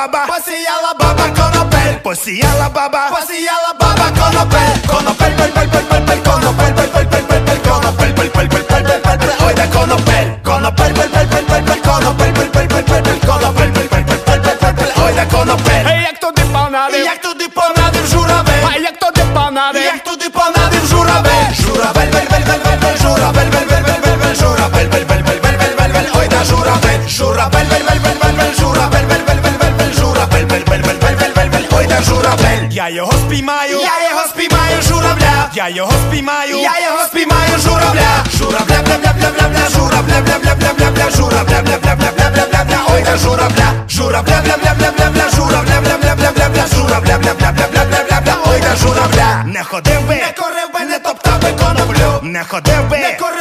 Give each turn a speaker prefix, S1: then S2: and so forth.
S1: баба конопель. Посіяла баба конопель. Конопель, пель, пель, пель, пель, пель, конопель, пель, пель, пель, пель, пель, конопель, пель, пель, пель, пель, пель, пель, пель, ой, да конопель. Конопель, пель, пель, пель, пель, пель, конопель, пель, пель, пель, пель, пель, конопель, пель, пель, пель, пель, пель, пель, пель, ой, да конопель. Як туди понадив журавель.
S2: А як туди понадив?
S1: Як туди понадив журавель. Журавель, бель, бель, бель, бель, бель, журавель, бель, бель, бель, бель, бель, журавель, бель, бель, бель, бель, бель, бель, бель, ой, да журавель. Журавель, бель, бель, бель, бель, бель, журавель, бель, бель, бель, бель, бель, журавель, бель, бель, бель, бель, бель, бель, бель, ой, да журавель.
S2: Я його спіймаю,
S1: Журавля.
S2: я його спіймаю,
S1: Журавля. Журавля, бля, бля, бля, бля, бля, журавля, бля, бля, бля, бля, бля, журавля, бля, бля, бля, бля, бля, бля, бля, ой, да журавля. Журавля, бля, бля, бля, бля, бля, журавля, бля, бля, бля, бля, бля, журавля, бля, бля, бля, бля, бля, бля, ой, да журавля.
S2: не ходив би,
S1: Не корив би, не топтав би коноплю.
S2: не ходив би,
S1: Не корив